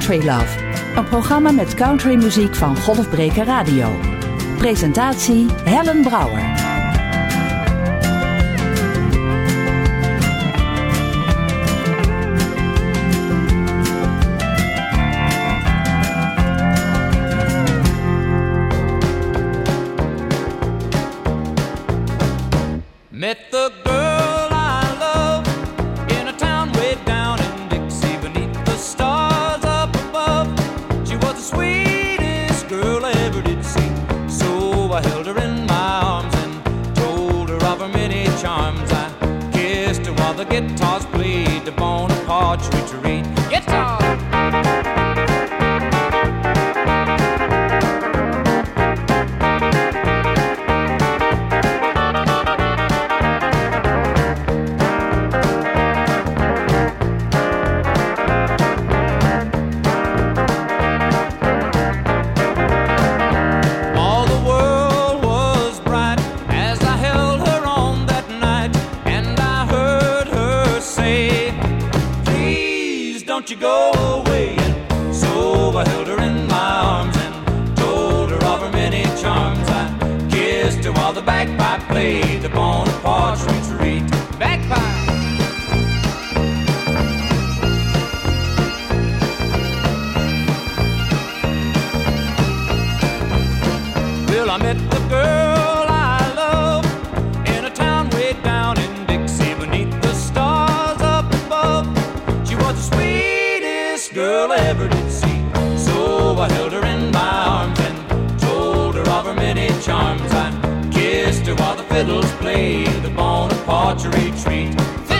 Country Love, een programma met countrymuziek van Golfbreker Radio. Presentatie Helen Brouwer. Met the girl I love in a town way down in Dixie, beneath the stars up above. She was the sweetest girl I ever did see. So I held her in my arms and told her of her many charms. I kissed her while the guitars played the Bonaparte Retreat. Guitar! Don't you go away. And so I held her in my arms and told her of her many charms. I kissed her while the bagpipe played the Bonaparte Retreat. Bagpipe! Well, I met the girl I love in a town way down in Dixie, beneath the stars up above. She was the sweetest girl I ever did see. So I held her in my arms and told her of her many charms. I kissed her while the fiddles played the Bonaparte Retreat.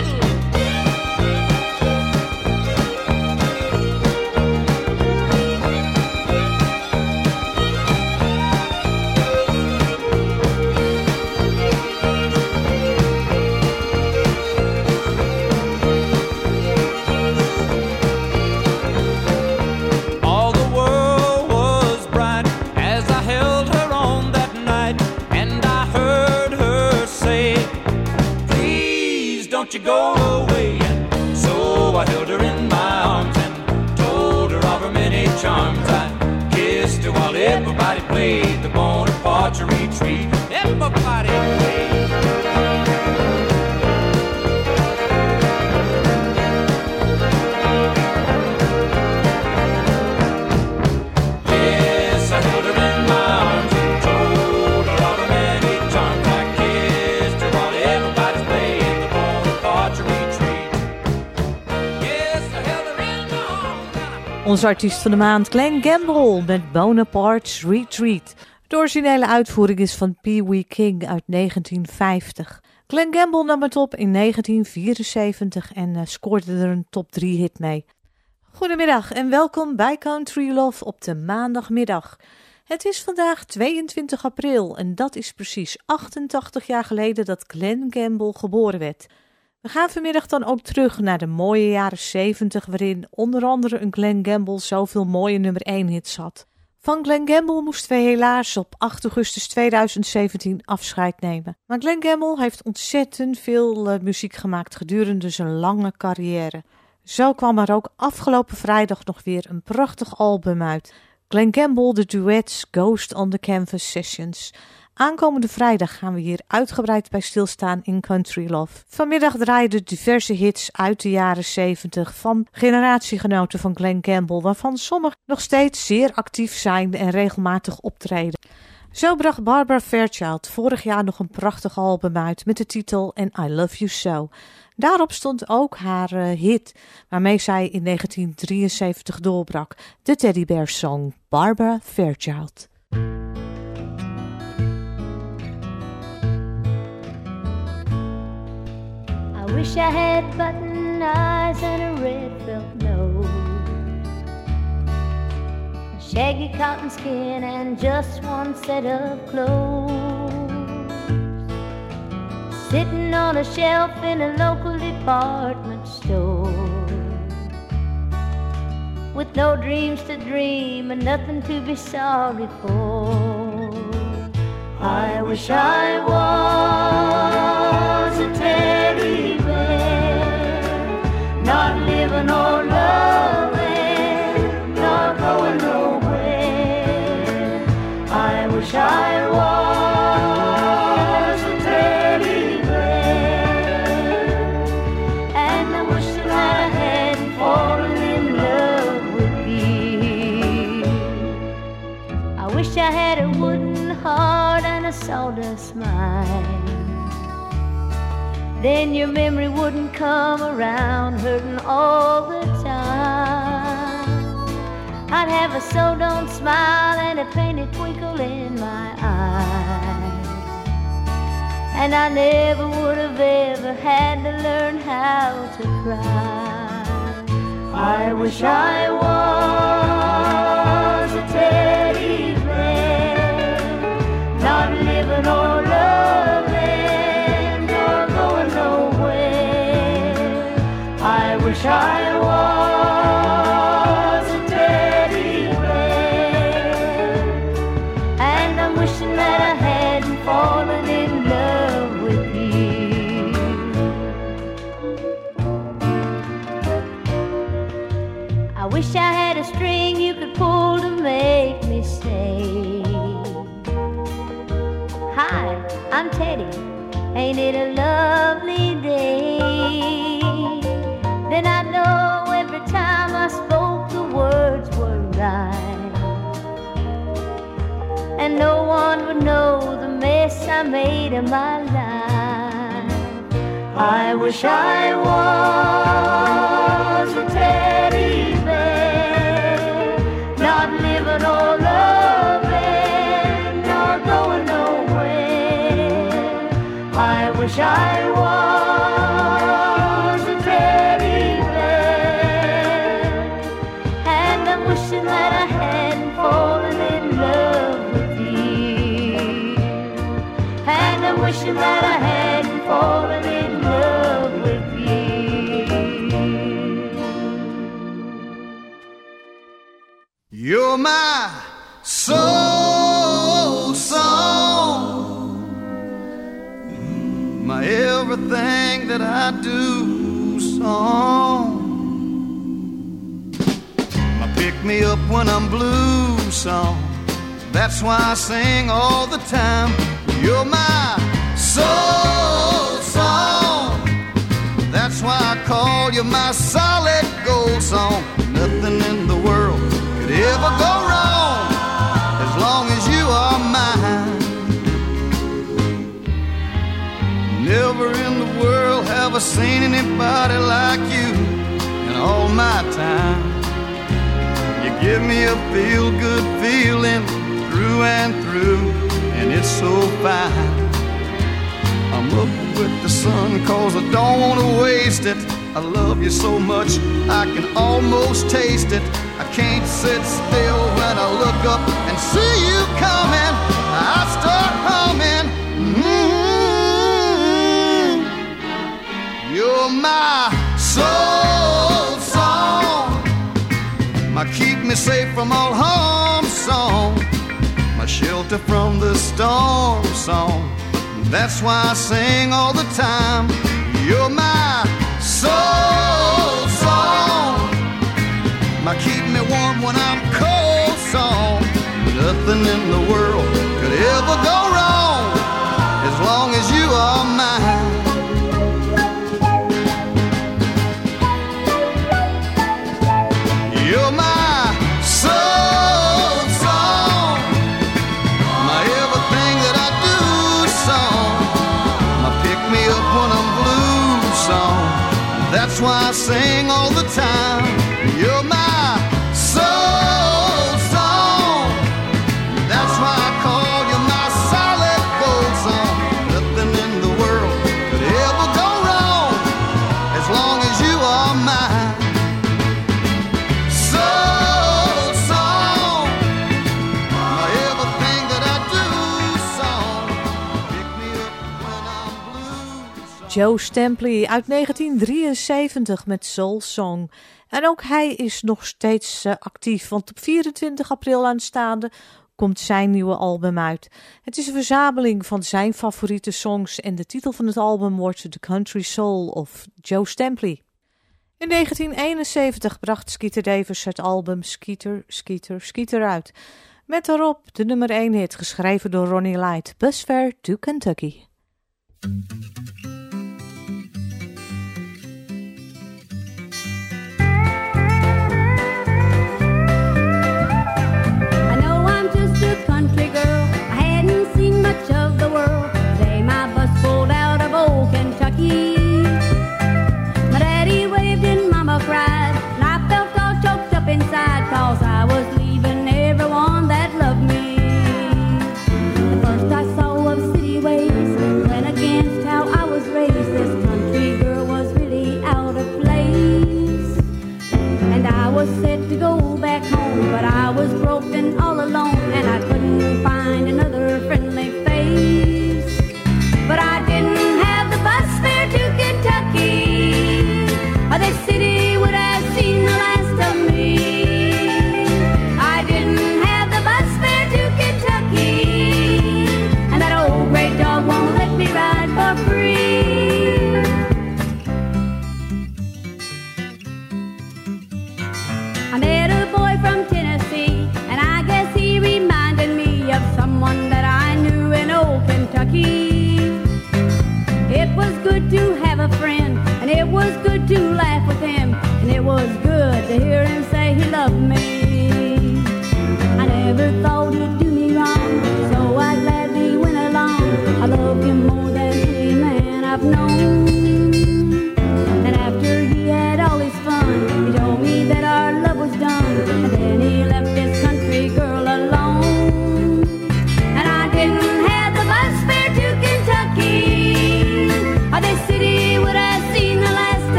Don't you go away. And so I held her in my arms and told her of her many charms. I kissed her while everybody played the Bonaparte Retreat. Everybody played. Yes, I held her in my arms and told her of her many charms. I kissed her while everybody's played. Onze artiest van de maand, Glen Campbell met Bonaparte's Retreat. De originele uitvoering is van Pee Wee King uit 1950. Glen Campbell nam het op in 1974 en scoorde er een top 3 hit mee. Goedemiddag en welkom bij Country Love op de maandagmiddag. Het is vandaag 22 april en dat is precies 88 jaar geleden dat Glen Campbell geboren werd. We gaan vanmiddag dan ook terug naar de mooie jaren 70, waarin onder andere een Glen Campbell zoveel mooie nummer 1 hits had. Van Glen Campbell moesten we helaas op 8 augustus 2017 afscheid nemen. Maar Glen Campbell heeft ontzettend veel muziek gemaakt gedurende zijn lange carrière. Zo kwam er ook afgelopen vrijdag nog weer een prachtig album uit. Glen Campbell, de duets Ghost on the Canvas Sessions. Aankomende vrijdag gaan we hier uitgebreid bij stilstaan in Country Love. Vanmiddag draaiden diverse hits uit de jaren 70 van generatiegenoten van Glen Campbell, waarvan sommigen nog steeds zeer actief zijn en regelmatig optreden. Zo bracht Barbara Fairchild vorig jaar nog een prachtig album uit met de titel And I Love You So. Daarop stond ook haar hit, waarmee zij in 1973 doorbrak, de Teddy Bear Song, Barbara Fairchild. I wish I had button eyes and a red felt nose, shaggy cotton skin and just one set of clothes, sitting on a shelf in a local department store, with no dreams to dream and nothing to be sorry for. I wish I was a teddy bear, not living or loving, wish I had a wooden heart and a sawdust mind. Then your memory wouldn't come around hurting all the time. I'd have a so don't smile and a painted twinkle in my eyes. And I never would have ever had to learn how to cry. I wish I was a teddy bear, not living or loving or going nowhere. I wish I was a teddy bear, and I'm wishing that I hadn't fallen in love with you. I wish I had a string you could pull to make me say, hi, I'm Teddy, ain't it a lovely day? Then I know every time I spoke the words were right, and no one would know the mess I made of my life. I wish I was a teddy bear, not living or loving or going nowhere. I wish I was a teddy bear, and I'm wishing that I hadn't fallen in love with you. And I'm wishing that I hadn't fallen in love with you. You're my soul song, my everything that I do song, my pick me up when I'm blue song. That's why I sing all the time. You're my soul song. That's why I call you my solid gold song. Nothing in the world could ever go wrong as long as you are mine. Never in the world have I seen anybody like you in all my time. You give me a feel-good feeling through and through, and it's so fine. I'm up with the sun 'cause I don't want to waste it. I love you so much I can almost taste it. I can't sit still when I look up and see you coming. I start humming. You're my soul song, my keep me safe from all harm song, my shelter from the storm song. That's why I sing all the time. You're my soul song, my keep me warm when I'm cold song. Nothing in the world could ever go wrong as long as you are mine. You're my soul song, my everything that I do song, my pick me up when I'm blue song. That's why I sing all the time. You're my soul song. That's why I call you my solid gold song. Nothing in the world could ever go wrong as long as you are mine. Soul song, my everything that I do song. Pick me up when I'm blue song. Joe Stampley uit 1973 met Soul Song. En ook hij is nog steeds actief, want op 24 april aanstaande komt zijn nieuwe album uit. Het is een verzameling van zijn favoriete songs en de titel van het album wordt The Country Soul of Joe Stampley. In 1971 bracht Skeeter Davis het album Skeeter, Skeeter, Skeeter uit. Met daarop de nummer 1 hit geschreven door Ronnie Light, Busfare to Kentucky. I know I'm just a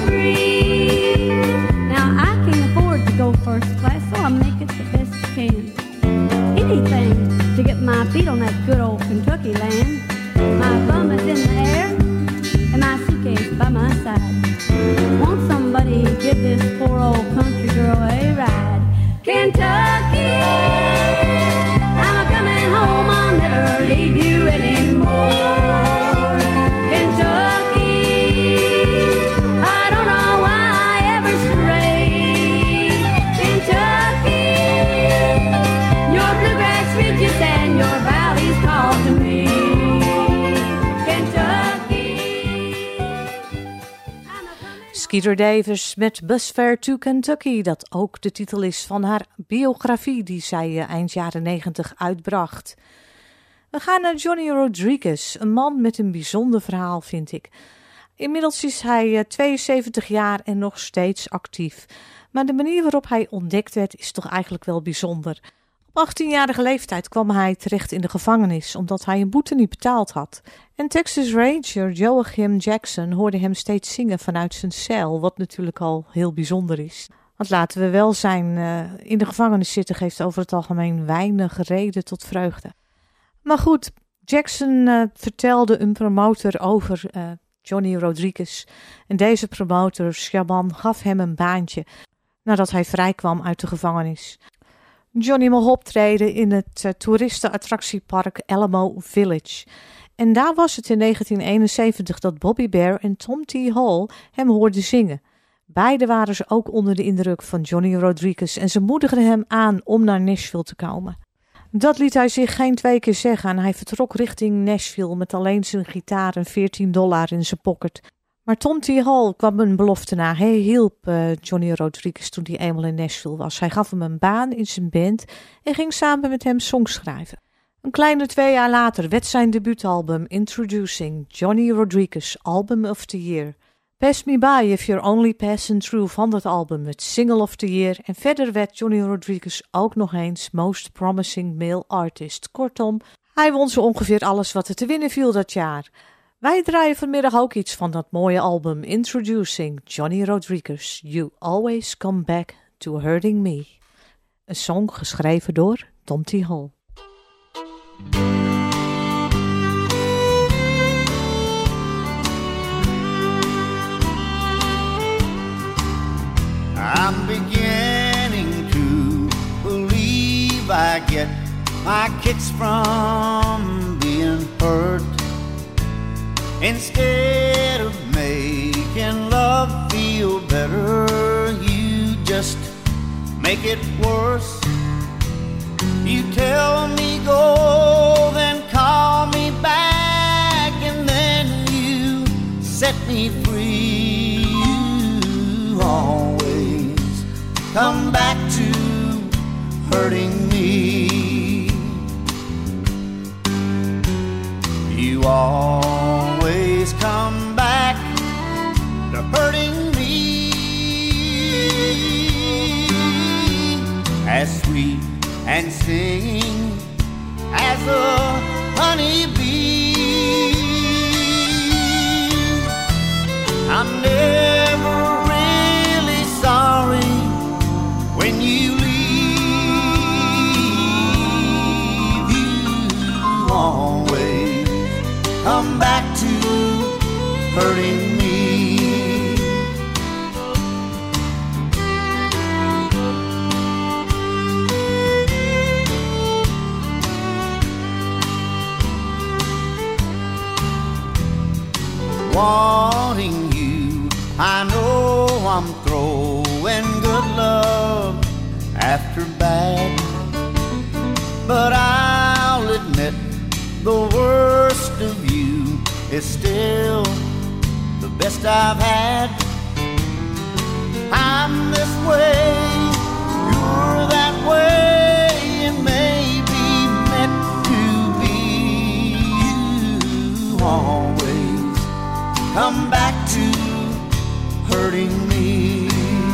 free. Now I can't afford to go first class, so I make it the best I can. Anything to get my feet on that good old Kentucky land. My bum is in the air and my suitcase by my side. Won't somebody give this poor old country girl a ride? Kentucky, I'm coming home, I'll never leave you anymore. Kentucky, I don't know why I ever strayed. Kentucky, your bluegrass ridges and your valleys call to me. Skeeter Davis met Busfare to Kentucky, dat ook de titel is van haar biografie die zij eind jaren 90 uitbracht. We gaan naar Johnny Rodriguez, een man met een bijzonder verhaal, vind ik. Inmiddels is hij 72 jaar en nog steeds actief. Maar de manier waarop hij ontdekt werd is toch eigenlijk wel bijzonder. Op 18-jarige leeftijd kwam hij terecht in de gevangenis omdat hij een boete niet betaald had. En Texas Ranger Joachim Jackson hoorde hem steeds zingen vanuit zijn cel, wat natuurlijk al heel bijzonder is. Want laten we wel zijn, in de gevangenis zitten geeft over het algemeen weinig reden tot vreugde. Maar goed, Jackson vertelde een promotor over Johnny Rodriguez. En deze promotor, Shaban, gaf hem een baantje nadat hij vrijkwam uit de gevangenis. Johnny mocht optreden in het toeristenattractiepark Alamo Village. En daar was het in 1971 dat Bobby Bare en Tom T. Hall hem hoorden zingen. Beiden waren ze ook onder de indruk van Johnny Rodriguez en ze moedigden hem aan om naar Nashville te komen. Dat liet hij zich geen 2 keer zeggen en hij vertrok richting Nashville met alleen zijn gitaar en $14 in zijn pocket. Maar Tom T. Hall kwam een belofte na. Hij hielp Johnny Rodriguez toen hij eenmaal in Nashville was. Hij gaf hem een baan in zijn band en ging samen met hem songs schrijven. Een kleine 2 jaar later werd zijn debuutalbum Introducing Johnny Rodriguez Album of the Year. Pass Me By If You're Only Passing Through van dat album het Single of the Year. En verder werd Johnny Rodriguez ook nog eens Most Promising Male Artist. Kortom, hij won zo ongeveer alles wat er te winnen viel dat jaar. Wij draaien vanmiddag ook iets van dat mooie album Introducing Johnny Rodriguez. You Always Come Back to Hurting Me. Een song geschreven door Tom T. Hall. I'm beginning to believe I get my kicks from being hurt. Instead of making love feel better, you just make it worse. You tell me go, then call me back, and then you set me free. You always come back to hurting me. You always come back to hurting me. As sweet and singing as a honeybee, I'm never really sorry when you leave. You always come back to hurting me. Wanting you, I know I'm throwing good love after bad, but I'll admit the worst of you is still the best I've had. I'm this way, you're that way, and maybe meant to be. You always come back to hurting me.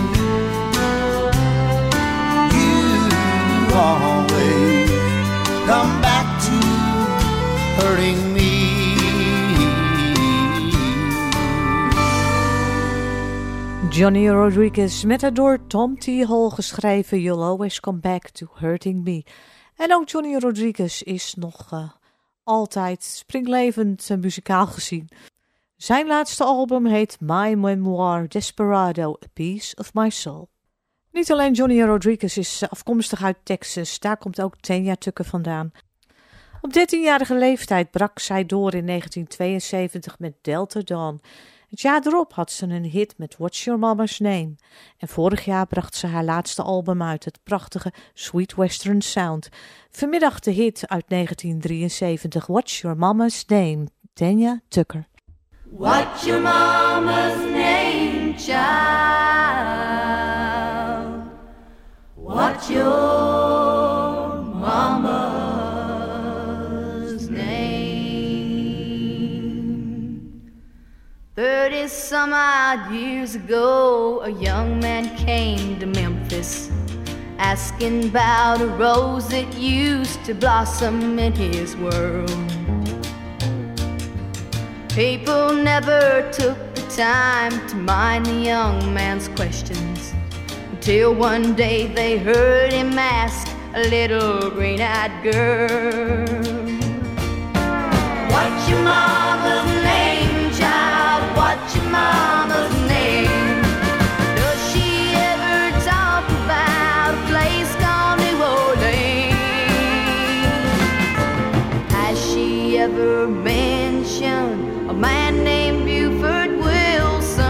You always come back to hurting me. Johnny Rodriguez met het door Tom T. Hall geschreven You'll Always Come Back to Hurting Me. En ook Johnny Rodriguez is nog altijd springlevend muzikaal gezien. Zijn laatste album heet My Memoir Desperado, A Piece of My Soul. Niet alleen Johnny Rodriguez is afkomstig uit Texas, daar komt ook Tanya Tucker vandaan. Op 13-jarige leeftijd brak zij door in 1972 met Delta Dawn. Het jaar erop had ze een hit met What's Your Mama's Name. En vorig jaar bracht ze haar laatste album uit, het prachtige Sweet Western Sound. Vanmiddag de hit uit 1973, What's Your Mama's Name, Tanya Tucker. What's your mama's name, child? What's your mama's name? 30-some odd years ago, a young man came to Memphis, asking about a rose that used to blossom in his world. People never took the time to mind the young man's questions, until one day they heard him ask a little green-eyed girl, what's your mama's name, child? What's your mama's name? Does she ever talk about a place called New Orleans? Has she ever mentioned a man named Buford Wilson?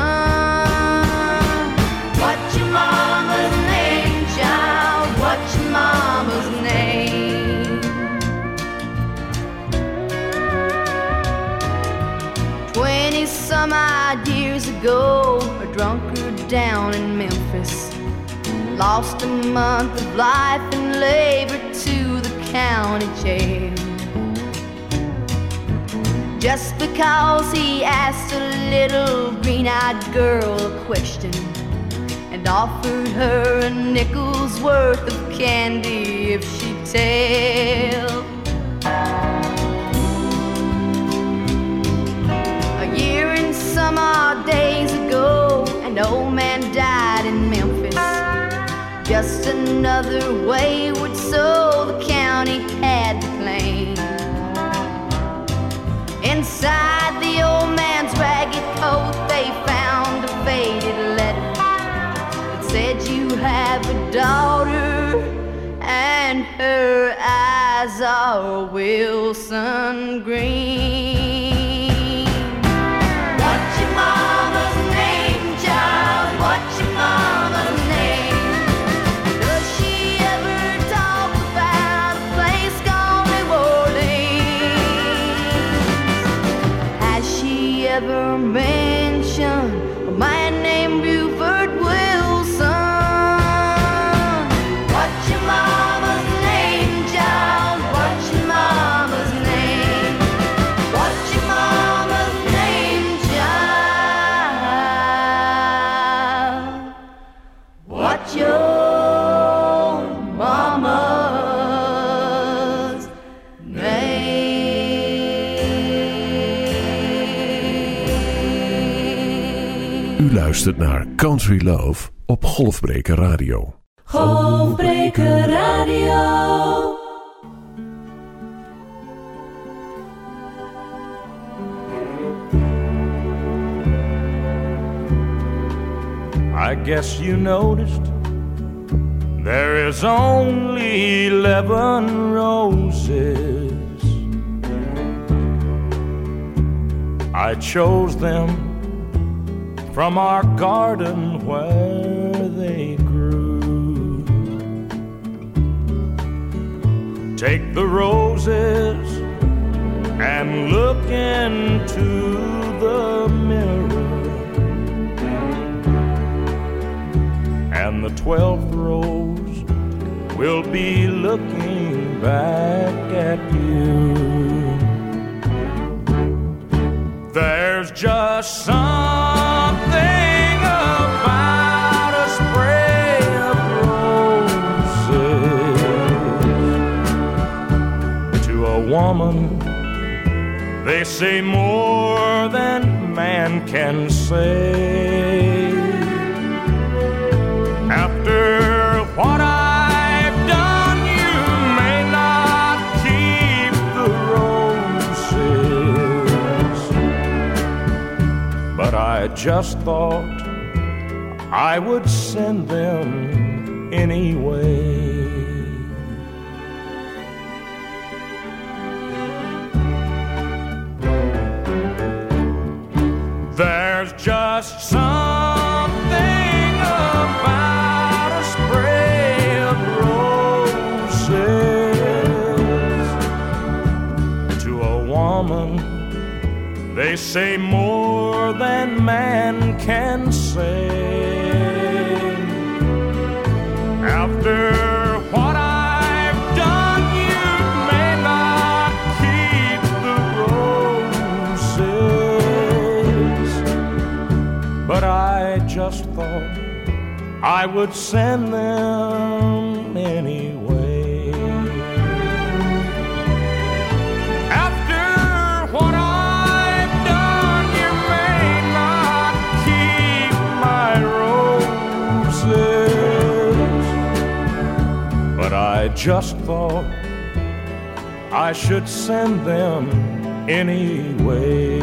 What's your mama's name, child? What's your mama's name? 20-some odd years ago, a drunkard down in Memphis lost a month of life and labor to the county jail, just because he asked a little green-eyed girl a question and offered her a nickel's worth of candy if she'd tell. A year and some odd days ago, an old man died in Memphis, just another wayward soul the county had to claim. Inside the old man's ragged coat they found a faded letter that said, you have a daughter and her eyes are Wilson green. What's your mama's name, child? What's your mama's name? Does she ever talk about a place called New Orleans? Has she ever mentioned a man named Buford Wilson? What's your mama's name, child? What's your mama's name? What's your mama's name, child? What's your mama's name? U luistert naar Country Love op Golfbreker Radio. Golfbreker Radio. I guess you noticed there is only 11 roses. I chose them from our garden where they grew. Take the roses and look into the mirror, and the 12th rose will be looking back at you. There's just something about a spray of roses. To a woman, they say more than man can say. but I just thought I would send them anyway. There's just something about a spray of roses. To a woman, they say more than man can say. After what I've done, you may not keep the roses, but I just thought I would send them anyway. After what I've done, you may not keep my roses, but I just thought I should send them anyway.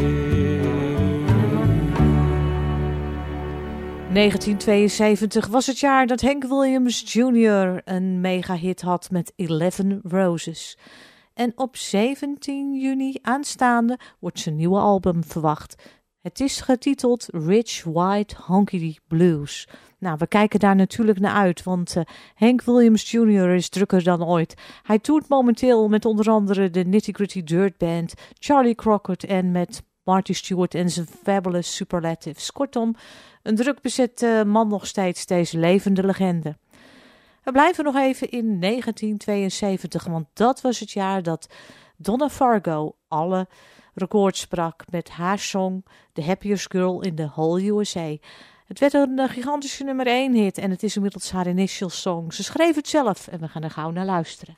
1972 was het jaar dat Hank Williams Jr. een megahit had met 11 Roses. En op 17 juni aanstaande wordt zijn nieuwe album verwacht. Het is getiteld Rich White Honky Blues. Nou, we kijken daar natuurlijk naar uit, want Hank Williams Jr. is drukker dan ooit. Hij toert momenteel met onder andere de Nitty Gritty Dirt Band, Charlie Crockett en met Marty Stewart en zijn Fabulous Superlatives. Kortom, een druk bezet man nog steeds, deze levende legende. We blijven nog even in 1972, want dat was het jaar dat Donna Fargo alle records sprak met haar song The Happiest Girl in the Whole USA. Het werd een gigantische nummer 1 hit en het is inmiddels haar initial song. Ze schreef het zelf en we gaan er gauw naar luisteren.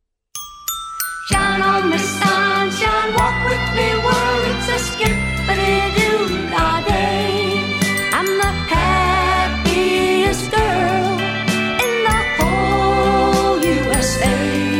Shine on me sunshine, walk with me world, it's a skip-a-dee-doo-dah-day. I'm the happiest girl in the whole USA.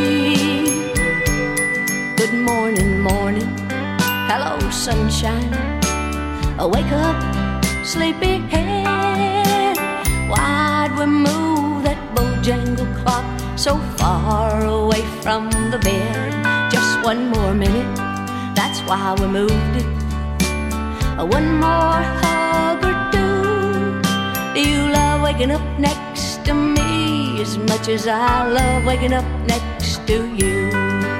Good morning, morning, hello sunshine, wake up, sleepyhead. Why'd we move that Bojangle clock so far away from the bed? Just one more minute, that's why we moved it. One more hug or two. Do you love waking up next to me as much as I love waking up next to you?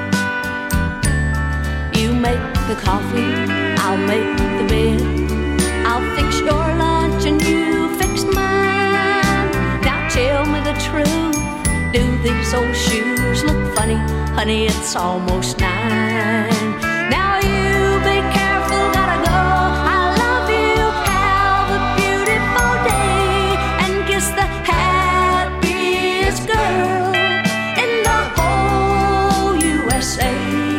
You make the coffee, I'll make the bed. I'll fix your lunch and you fix mine. Now tell me the truth, do these old shoes look funny? Honey, it's almost 9. Now you be careful, gotta go. I love you, have a beautiful day, and kiss the happiest girl in the whole USA.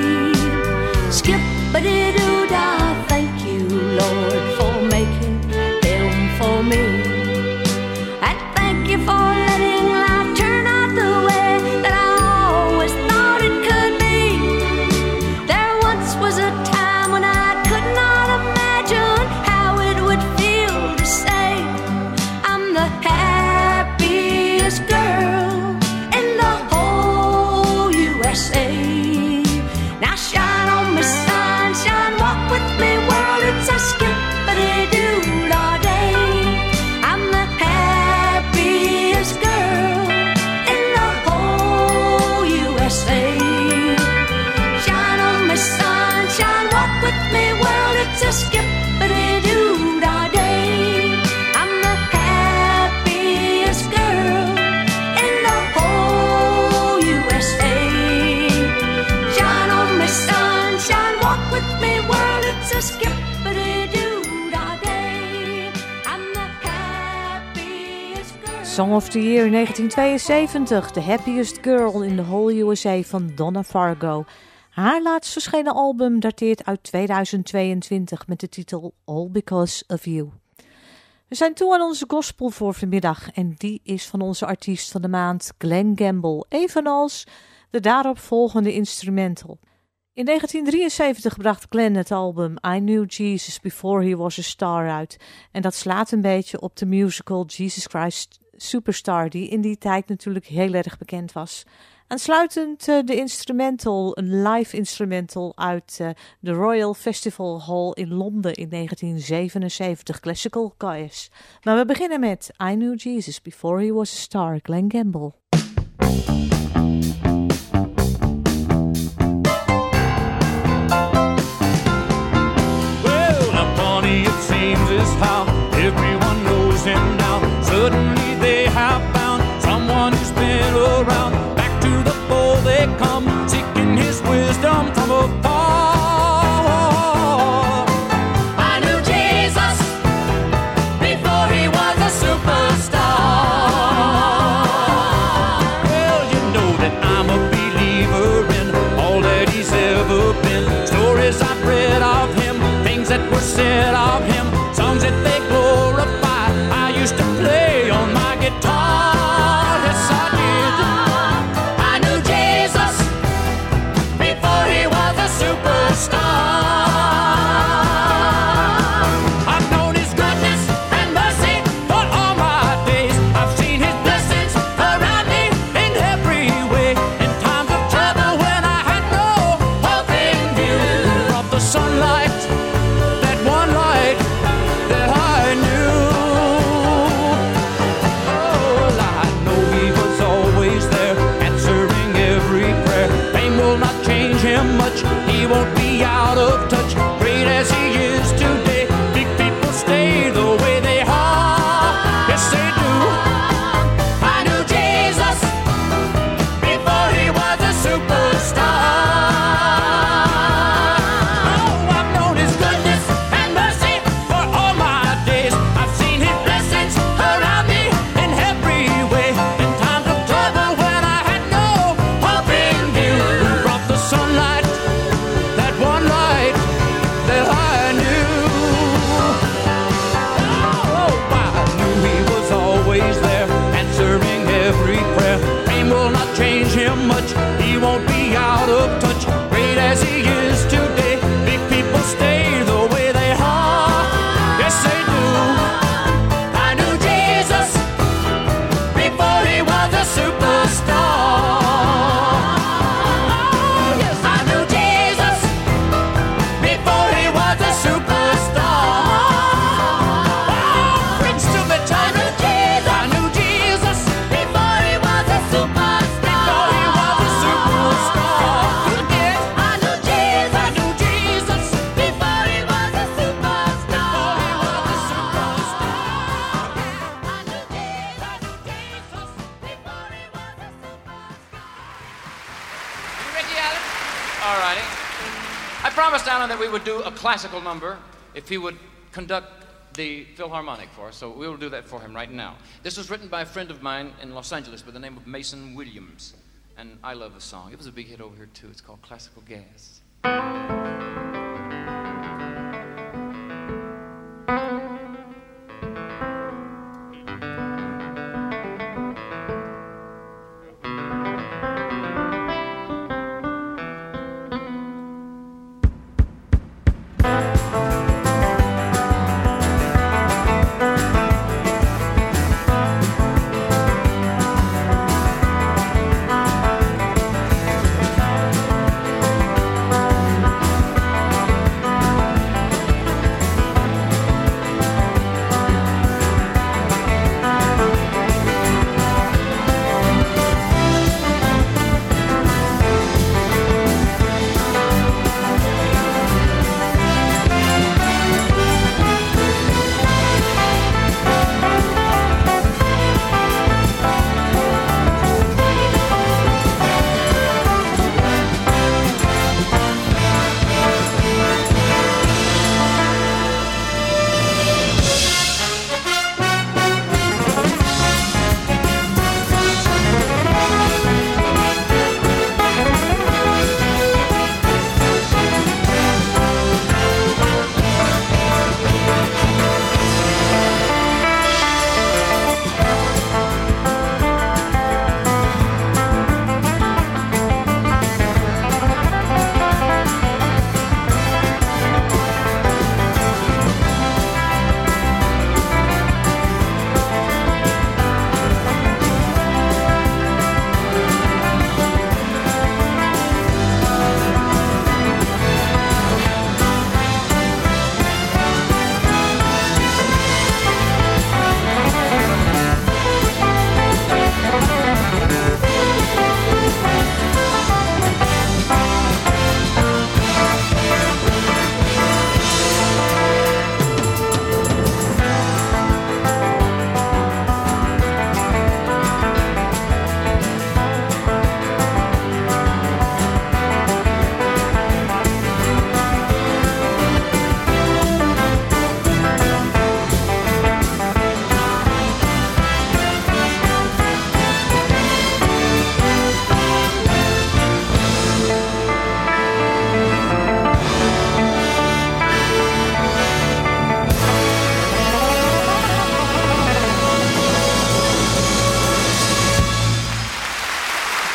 Skip-a-dee-doo-dah, thank you, Lord, for making them for me. And thank you for letting life turn out the way that I always thought it could be. There once was a time when I could not imagine how it would feel to say I'm the happiest girl in the whole USA. Now shine on me sunshine, walk with me world, it's a skip-a-dee-doo-dah day. I'm the happiest girl in the whole USA. Shine on me sunshine, walk with me world, it's a skip-a-dee-doo-dah day. I'm the happiest girl in the whole USA. Shine on me sunshine, walk with me world, it's a skip-a-dee-doo-dah day. I'm the happiest girl. Song of the Year 1972, The Happiest Girl in the Whole USA van Donna Fargo. Haar laatst verschenen album dateert uit 2022 met de titel All Because of You. We zijn toe aan onze gospel voor vanmiddag en die is van onze artiest van de maand Glen Campbell, evenals de daarop volgende instrumental. In 1973 bracht Glenn het album I Knew Jesus Before He Was a Star uit. En dat slaat een beetje op de musical Jesus Christ Superstar, die in die tijd natuurlijk heel erg bekend was. Aansluitend de instrumental, een live instrumental uit de Royal Festival Hall in Londen in 1977, Classical Choice. Maar we beginnen met I Knew Jesus Before He Was a Star, Glenn Campbell. How everyone knows him now. Suddenly they have found someone who's been around. Back to the fold they come, seeking his wisdom from afar. I knew Jesus before he was a superstar. Well, you know that I'm a believer in all that he's ever been. Stories I've read of him, things that were said of him, songs that they glorify. I used to play on my guitar, yes I did. I knew Jesus before he was a superstar. I've known his goodness and mercy for all my days. I've seen his blessings around me in every way. In times of trouble when I had no hope in view, from the sunlight, that one light that I knew. Oh, I know he was always there, answering every prayer. Fame will not change him much, he won't be out of touch. Great as he is today, big people stay the way they are. Yes, they do. I knew Jesus before he was a superstar. Oh, I've known his goodness and mercy for all my days. I've seen his blessings around me in every way. In times of trouble when I had no hope in view, brought the sunlight, that one light that I knew. Oh, I knew he was always there, answering every prayer. Fame will not change him much, he won't be out of touch. Great as he is today, big people stay the way they are. Yes, they do. I knew Jesus before he was a superstar. Yes, I knew Jesus before he was a superstar. Oh, preach to me, Tony. I knew Jesus before he was a superstar. Before he was a superstar. You did. I knew Jesus before he was a superstar. Before he was a superstar. I knew Jesus before he was a superstar. You ready, Alan? All righty. I promised Alan that we would do a classical number if he would conduct the Philharmonic for us, so we will do that for him right now. This was written by a friend of mine in Los Angeles by the name of Mason Williams, and I love the song. It was a big hit over here too. It's called Classical Gas.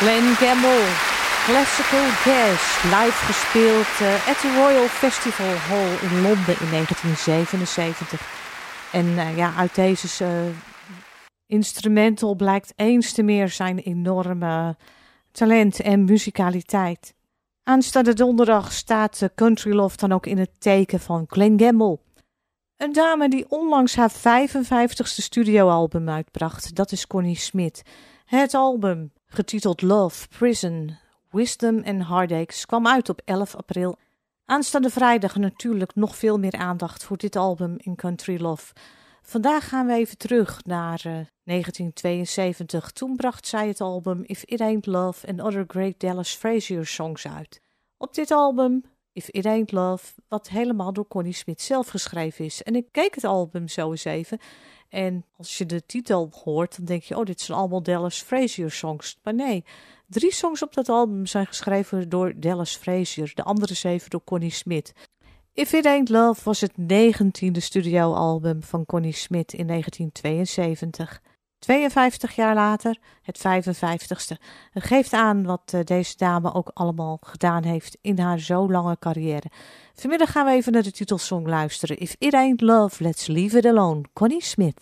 Glen Campbell, Classical Jazz, live gespeeld at the Royal Festival Hall in Londen in 1977. En uit deze instrumental blijkt eens te meer zijn enorme talent en muzikaliteit. Aanstaande donderdag staat Country Love dan ook in het teken van Glen Campbell. Een dame die onlangs haar 55ste studioalbum uitbracht, dat is Connie Smith. Het album, getiteld Love, Prison, Wisdom and Heartaches, kwam uit op 11 april. Aanstaande vrijdag natuurlijk nog veel meer aandacht voor dit album in Country Love. Vandaag gaan we even terug naar 1972. Toen bracht zij het album If It Ain't Love and Other Great Dallas Frazier Songs uit. Op dit album, If It Ain't Love, wat helemaal door Connie Smith zelf geschreven is. En ik keek het album zo eens even. En als je de titel hoort, dan denk je, dit zijn allemaal Dallas Frazier songs. Maar nee, 3 songs op dat album zijn geschreven door Dallas Frazier. De andere 7 door Connie Smith. If It Ain't Love was het 19e studioalbum van Connie Smith in 1972. 52 jaar later, het 55ste. Het geeft aan wat deze dame ook allemaal gedaan heeft in haar zo lange carrière. Vanmiddag gaan we even naar de titelsong luisteren. If It Ain't Love, Let's Leave It Alone. Connie Smith.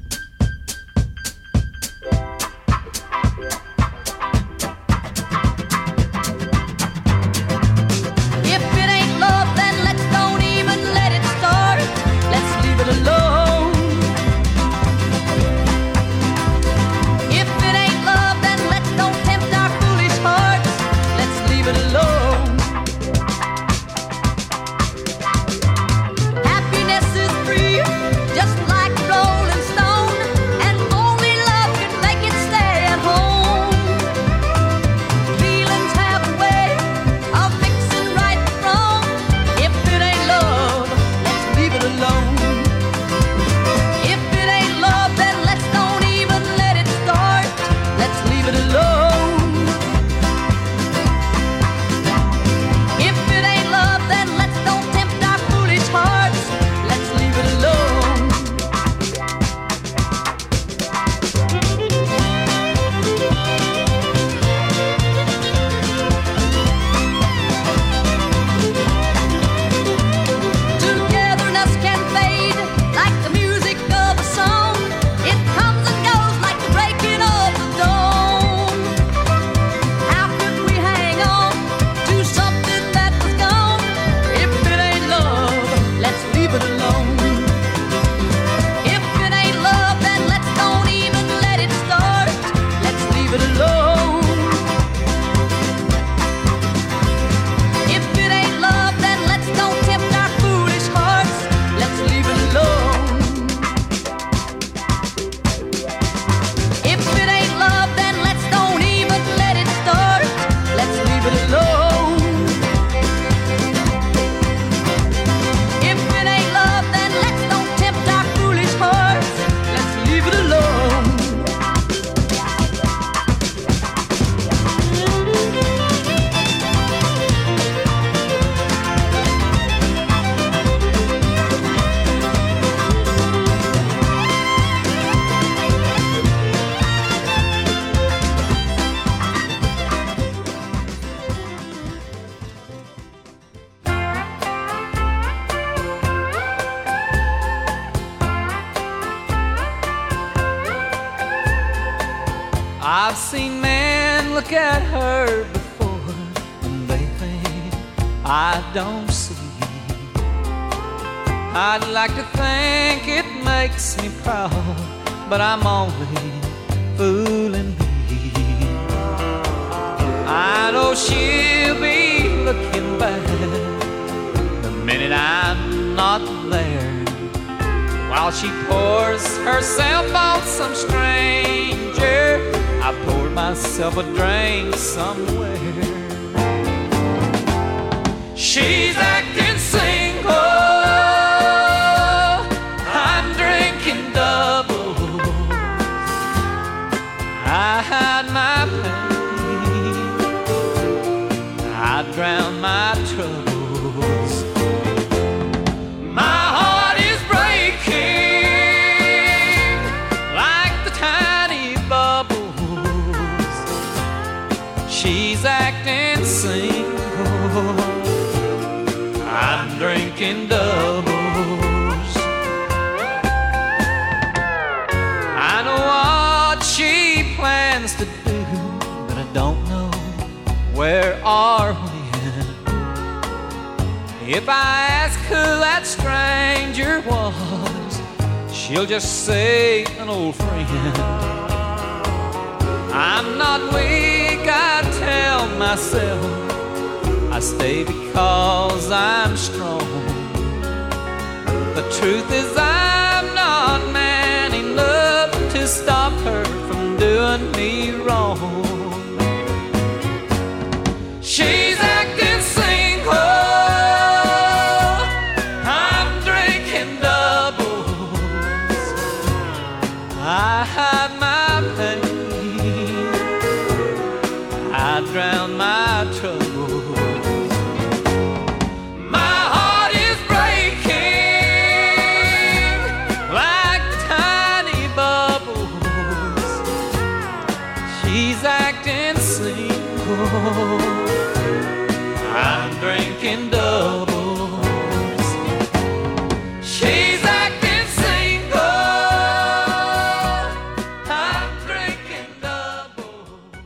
I've seen men look at her before, and lately I don't see. I'd like to think it makes me proud, but I'm only fooling me. I know she'll be looking back the minute I'm not there, while she pours herself on some stranger. I poured myself a drink somewhere. She's acting single, I'm drinking doubles. I hide my pain, I drown my troubles. My heart is breaking like the tiny bubbles drinking doubles. I know what she plans to do, but I don't know where or when. If I ask who that stranger was, she'll just say an old friend. I'm not weak, I tell myself. I stay because I'm strong. The truth is I'm not man enough to stop her from doing me wrong. She's acting single, I'm drinking doubles. I hide my pain, I drown my troubles. She's acting single, I'm drinking doubles. She's acting single, I'm drinking doubles.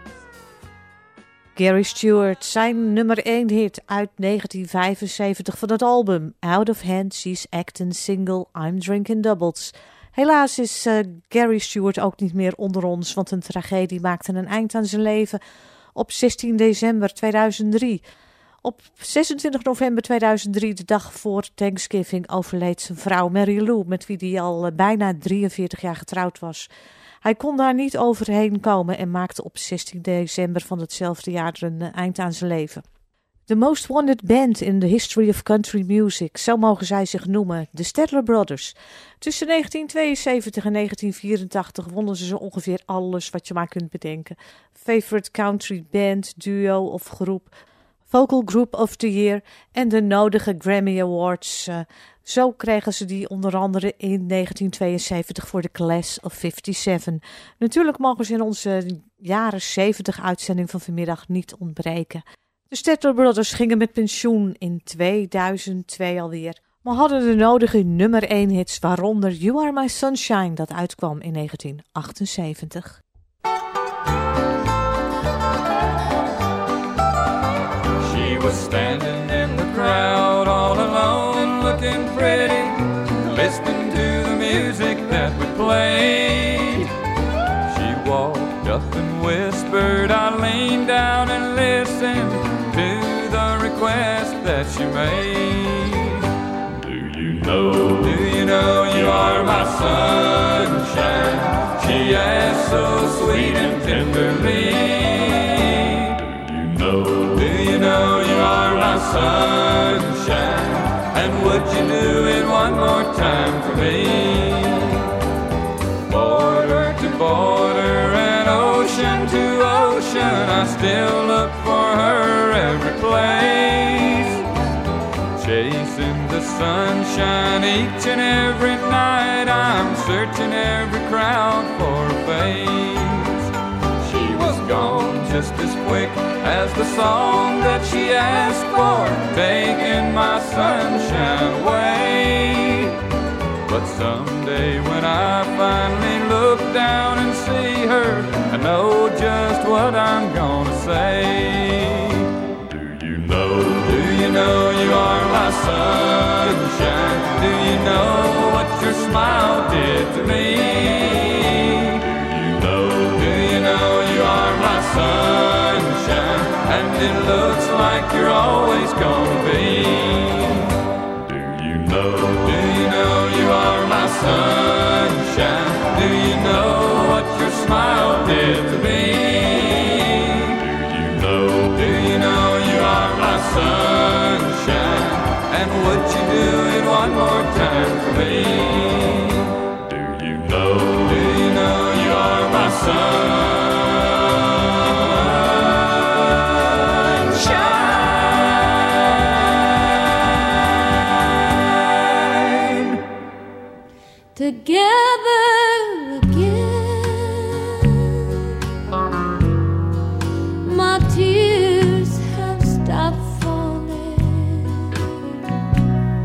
Gary Stewart, zijn nummer 1 hit uit 1975 van het album Out of Hand, She's Acting Single, I'm Drinking Doubles. Helaas is Gary Stewart ook niet meer onder ons, want een tragedie maakte een eind aan zijn leven op 16 december 2003. Op 26 november 2003, de dag voor Thanksgiving, overleed zijn vrouw Mary Lou, met wie hij al bijna 43 jaar getrouwd was. Hij kon daar niet overheen komen en maakte op 16 december van hetzelfde jaar een eind aan zijn leven. The most wanted band in the history of country music, zo mogen zij zich noemen, de Statler Brothers. Tussen 1972 en 1984 wonnen ze zo ongeveer alles wat je maar kunt bedenken. Favorite country band, duo of groep, vocal group of the year en de nodige Grammy Awards. Zo kregen ze die onder andere in 1972 voor de Class of 57. Natuurlijk mogen ze in onze jaren 70 uitzending van vanmiddag niet ontbreken. De Statler Brothers gingen met pensioen in 2002 alweer, maar hadden de nodige nummer 1 hits, waaronder You Are My Sunshine, dat uitkwam in 1978. She was standing in the crowd all alone, looking pretty, listening to the music that we played. She walked up and whispered, I leaned down and listened to the request that she made. Do you know you are my sunshine? She asked so sweet and tenderly. Do you know you are my sunshine? And would you do it one more time for me? Border to border and ocean to ocean, I still look for her every place. Chasing the sunshine each and every night, I'm searching every crowd for a face. She was gone just as quick as the song that she asked for, taking my sunshine away. But someday when I finally look down and see her, I know just what I'm gonna say. Do you know you are my sunshine? Do you know what your smile did to me? Do you know you are my sunshine? And it looks like you're always gonna be. Do you know you are my sunshine? Do you know what your smile did to me? Do you know you are my sunshine? And would you do it one more time for me? Do you know you are my sunshine? Together again, my tears have stopped falling.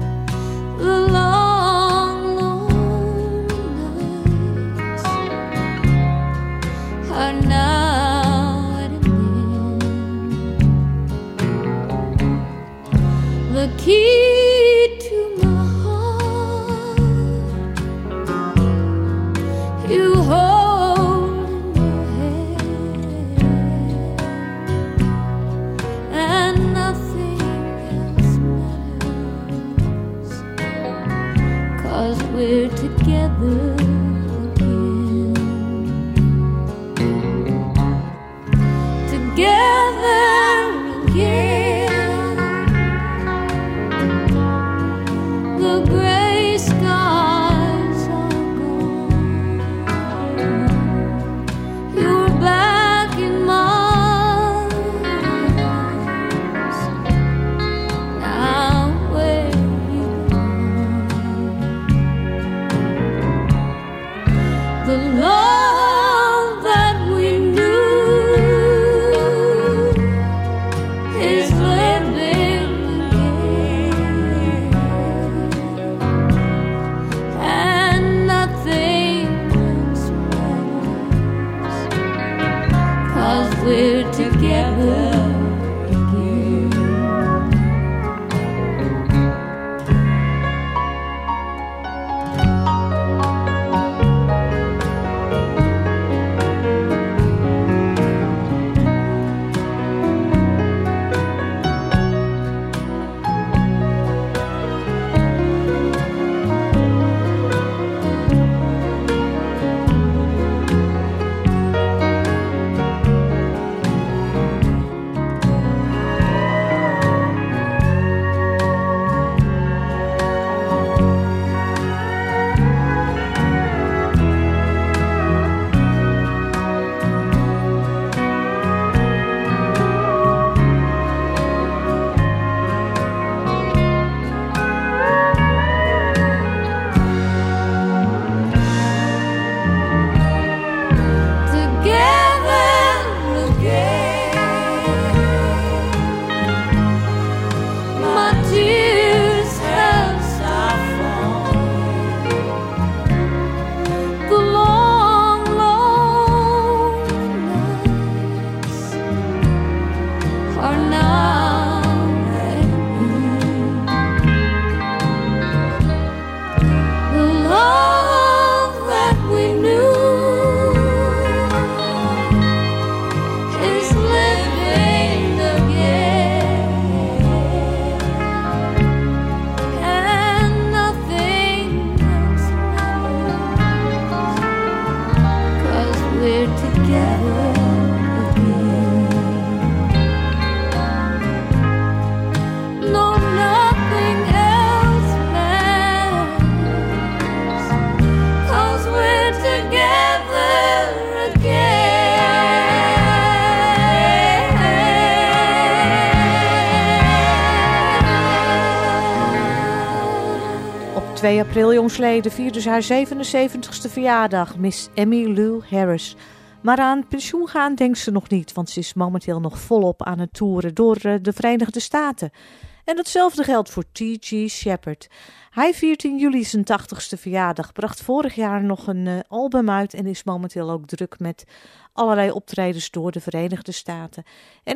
you hold in your hand, and nothing else matters, 'cause we're together again. Together again. The gray skies are gone. You're back in my arms. Now where you gone? The love that we knew is living again, and nothing else matters, 'cause we're together again. Op 2 april jongsleden vierde ze haar 77ste verjaardag, Miss Emmylou Harris. Maar aan pensioen gaan denkt ze nog niet, want ze is momenteel nog volop aan het toeren door de Verenigde Staten. En datzelfde geldt voor T.G. Sheppard. Hij viert in juli zijn 80ste verjaardag, bracht vorig jaar nog een album uit en is momenteel ook druk met allerlei optredens door de Verenigde Staten. In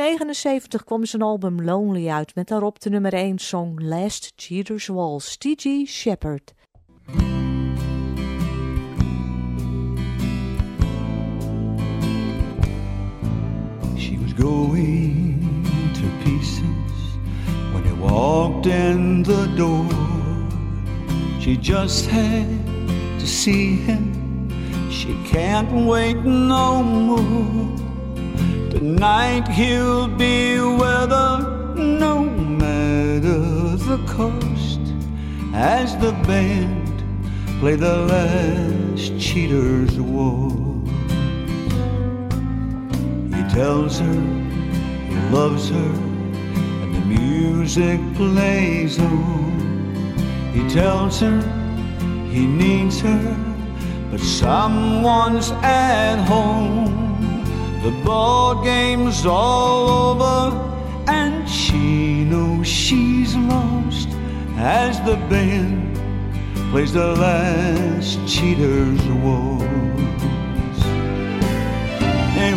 1979 kwam zijn album Lonely uit met daarop de nummer 1 song Last Cheater's Waltz, T.G. Sheppard. She was going to pieces when he walked in the door. She just had to see him. She can't wait no more. Tonight he'll be with her, no matter the cost. As the band play the last cheater's waltz, he tells her he loves her, and the music plays on. He tells her he needs her, but someone's at home. The ball game's all over, and she knows she's lost as the band plays the last cheater's waltz. And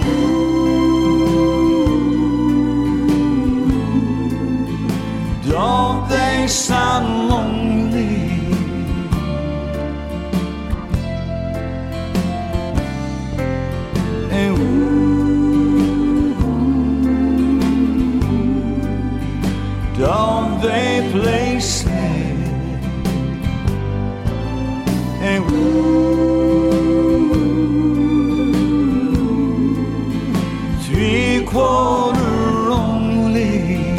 don't they sound lonely? And three-quarter only.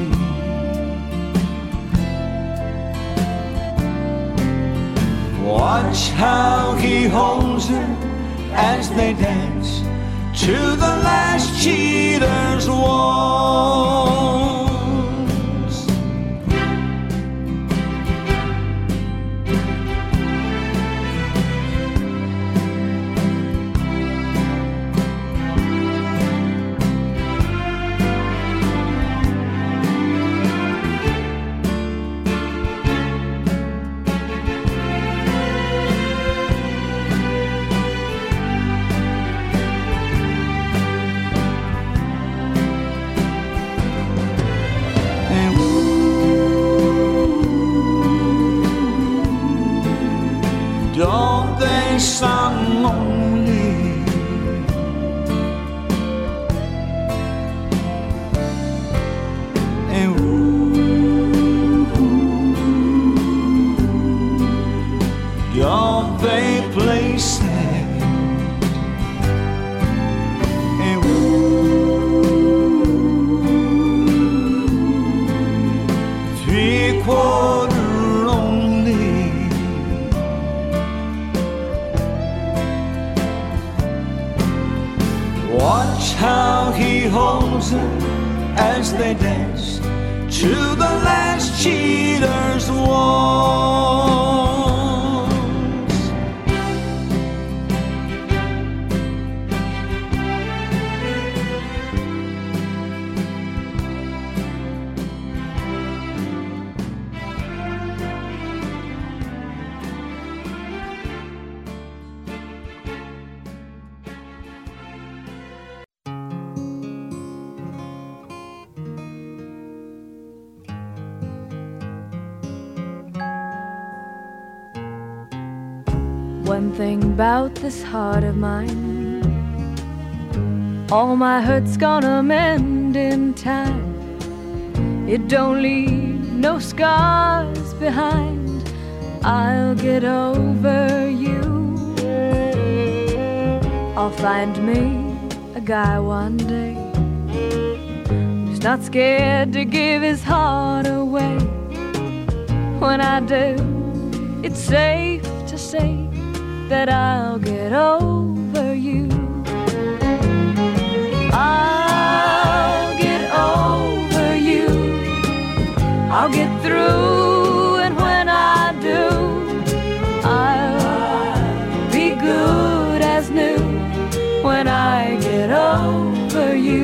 Watch how he holds her as they dance to the last cheater's waltz. Don't they sound lonely? And don't they play sad? And three-quarter only. Watch how he holds her as they dance to the last cheater's waltz. One thing about this heart of mine, all my hurt's gonna mend in time. It don't leave no scars behind. I'll get over you. I'll find me a guy one day who's not scared to give his heart away. When I do, it's safe to say that I'll get over you. I'll get over you. I'll get through, and when I do, I'll be good as new. When I get over you,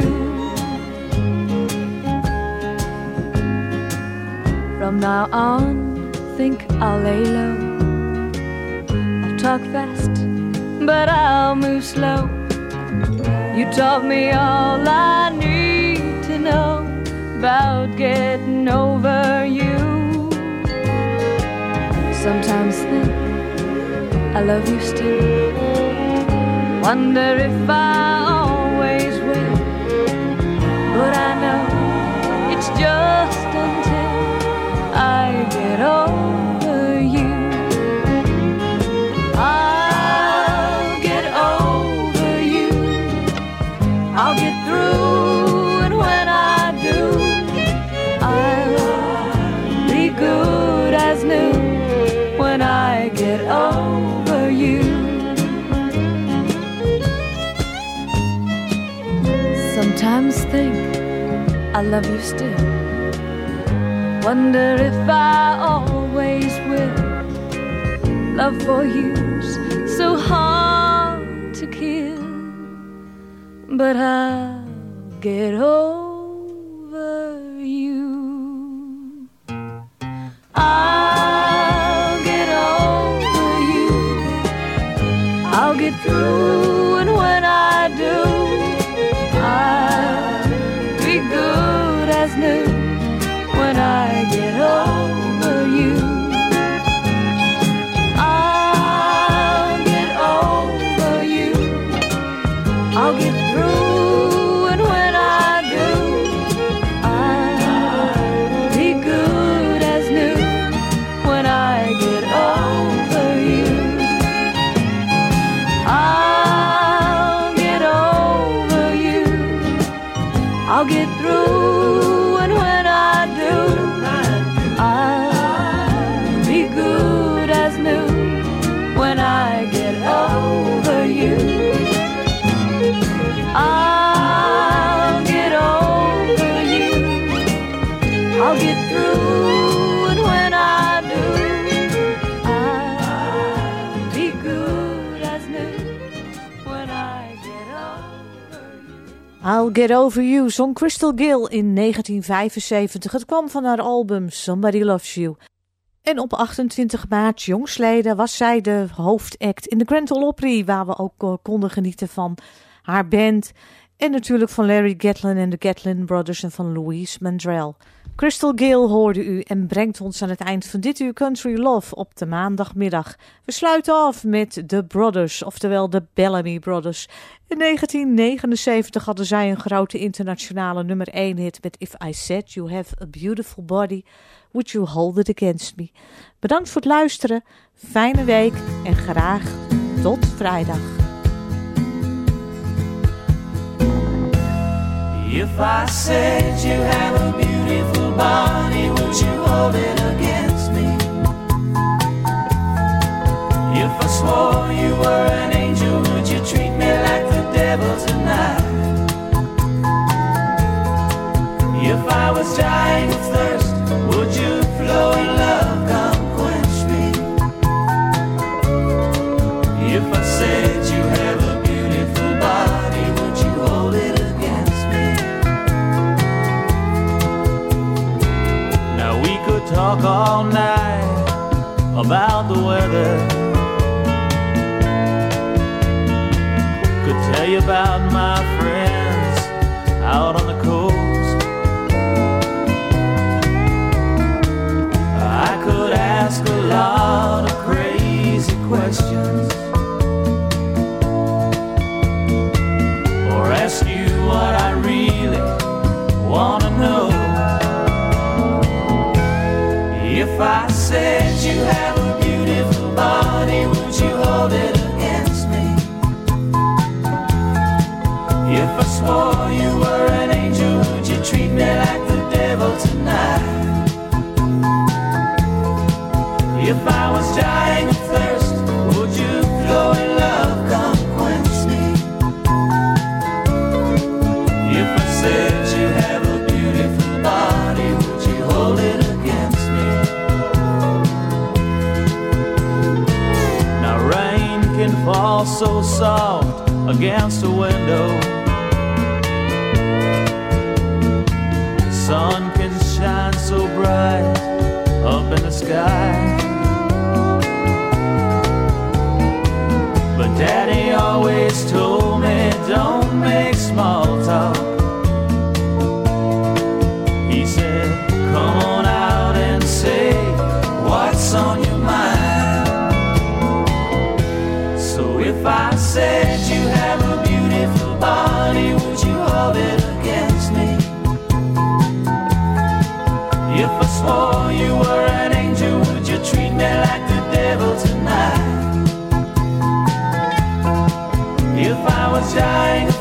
from now on, think I'll lay low. Talk fast, but I'll move slow. You taught me all I need to know about getting over you. Sometimes think I love you still. Wonder if I always will. But I know it's just until I get over you. I'll get over you. I'll get through, and when I do, I'll be good as new. When I get over you. Sometimes think I love you still. Wonder if I always will. Love for you's so hard to kill, but I'll get over you. I'll get over you. I'll get through, and when I do, I'll be good as new. When I get over you. I'll get through, and when I do, I'll be good as new. When I get over you. I get over you. I'll get over you. I'll get through, and when I do, I'll be good as new when I get over you. I'll Get Over You zong Crystal Gayle in 1975. Het kwam van haar album Somebody Loves You. En op 28 maart jongstleden was zij de hoofdact in de Grand Ole Opry, waar we ook konden genieten van haar band. En natuurlijk van Larry Gatlin en de Gatlin Brothers en van Louise Mandrell. Crystal Gayle hoorde u en brengt ons aan het eind van dit uur Country Love op de maandagmiddag. We sluiten af met The Brothers, oftewel de Bellamy Brothers. In 1979 hadden zij een grote internationale nummer 1 hit met If I Said You Have a Beautiful Body, Would You Hold It Against Me? Bedankt voor het luisteren, fijne week en graag tot vrijdag. If I said you have a beautiful body, would you hold it against me? If I swore you were an angel, would you treat me like the devil tonight? If I was dying of thirst, would you flow in love, come quench me? If I said you have a beautiful body, would you hold it against me? Now we could talk all night about the weather, could tell you about my friends out on the coast. I could ask a lot of crazy questions, or ask you what I really want to know. If I said you have a beautiful body, would you hold it against me? If I swore you were an angel, would you treat me like the devil tonight? If I was dying of thirst, would you flow in love, come quench me? If I said you have a beautiful body, would you hold it against me? Now rain can fall so soft against a window, sun can shine so bright up in the sky. But Daddy always told me, don't make small talk. He said, come on out and say what's on your mind. So if I said you have a beautiful body, would you hold it against me? If I swore you were an angel, would you treat me like the devil tonight? If I was dying